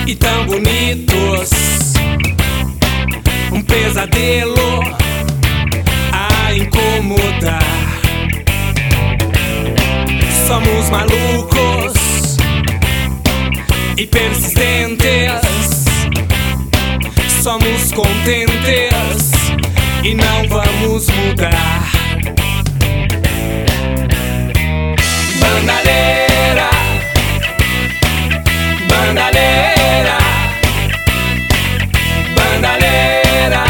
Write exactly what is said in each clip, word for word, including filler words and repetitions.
e tão bonitos, um pesadelo a incomodar. Somos malucos e persistentes, somos contentes e não vamos mudar. Bandalheira, bandalheira, bandalheira,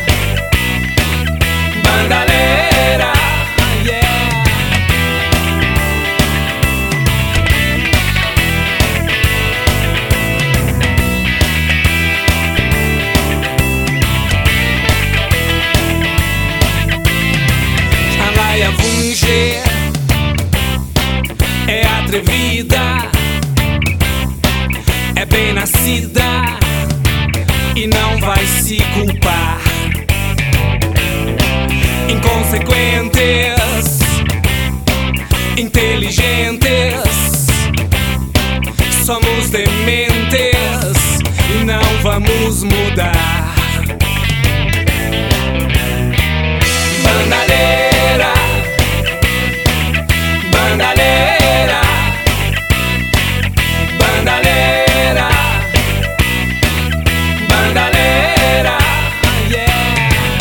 bandalheira, yeah. A Laia Wünsche é atrevida, é bem nascida e não vai se culpar. Inconsequentes, inteligentes, somos dementes e não vamos mudar. Bandalheira, bandalheira, bandalheira, bandalheira, yeah.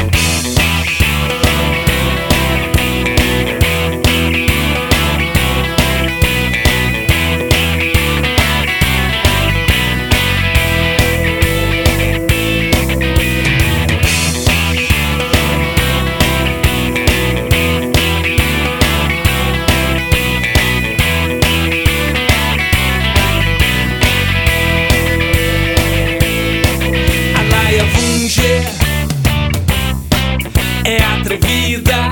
É atrevida,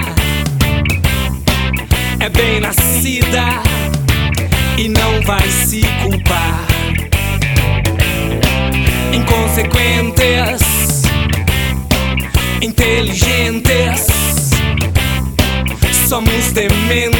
é bem nascida e não vai se culpar. Inconsequentes, inteligentes, somos dementes